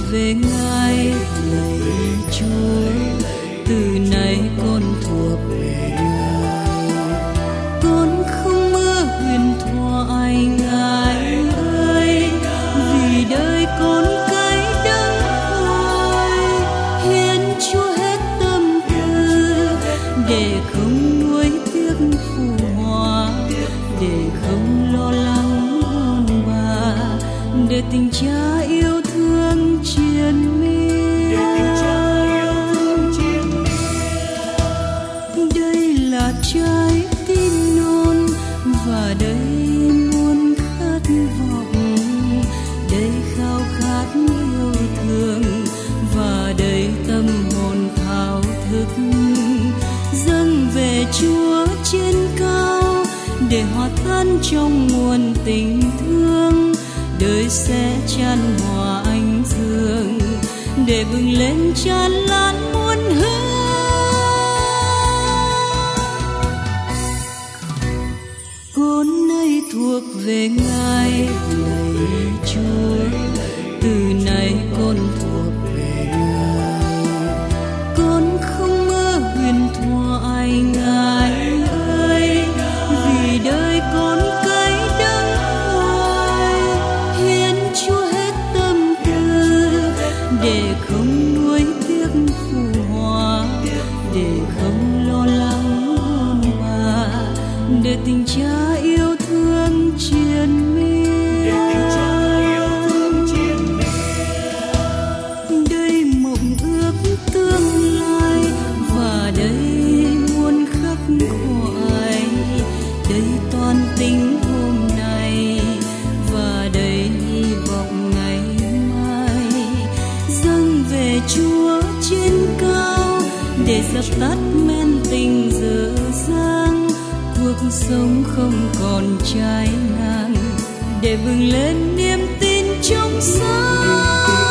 về Ngài, lạy Chúa, từ nay con thuộc về Ngài. Con không mơ huyền thoại Ngài ơi, vì đời con cay đắng hoài. Hiến Chúa hết tâm tư, để không nuối tiếc phù hòa, để không lo lắng hôn bà, để tình cha yêu thương triền miên. Đây là trái tim non và đây muôn khát vọng, đây khao khát yêu thương và đây tâm hồn thao thức, dâng về Chúa trên cao để hòa tan trong nguồn tình thương. Đời sẽ chan hòa ánh dương để bừng lên tràn lan muôn hương. Con nay thuộc về Ngài, lạy Chúa, từ nay con thuộc về Ngài. Con không mơ huyền thoại Ngài ơi, vì đời con cay đắng hoài. Hiến Chúa hết tâm tư, để không nuối tiếc phù hòa, để không lo lắng hôn bà, để tình cha yêu thương triền miên. Đây mộng ước tương lai và đây muôn khắc khoải, đây toàn tình hôm nay và đây hy vọng ngày mai. Dâng về Chúa trên cao để dập tắt men tình dở dang, cuộc sống không còn trái ngang, để bừng lên niềm tin trong sáng.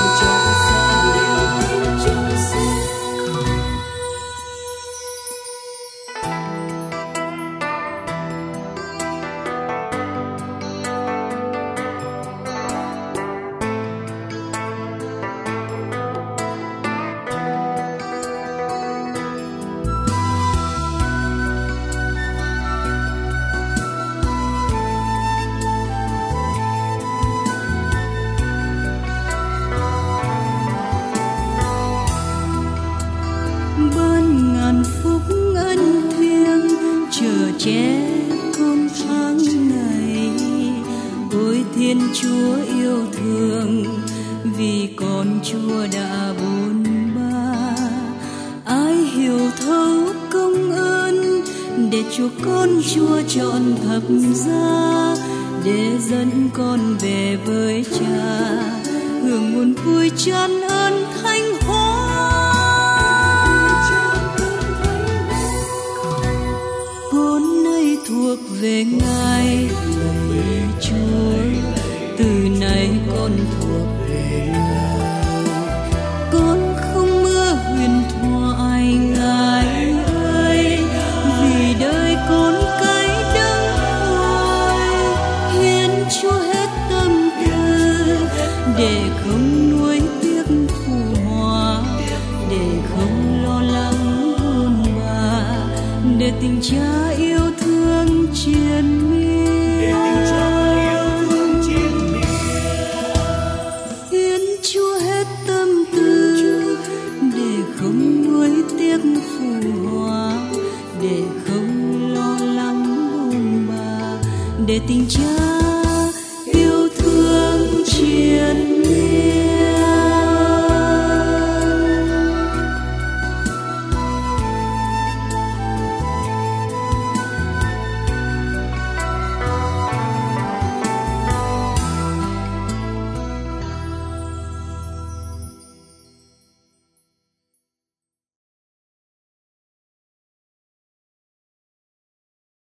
Ban ngàn phúc ân thiêng chờ che con tháng ngày. Ôi Thiên Chúa yêu thương, vì con Chúa đã bôn ba. Ai hiểu thấu công ơn để chuộc con Chúa chọn thập giá, để dẫn con về với Cha, hưởng nguồn vui tràn ơn thanh hóa. Con nay thuộc về Ngài, lạy Chúa, từ nay con thuộc về Ngài. Con không mơ huyền thoại Ngài ơi, vì đời con cay đắng hoài. Hiến Chúa hết tâm tư, để không nuối tiếc phù hòa, để không lo lắng hôn bà, để tình cha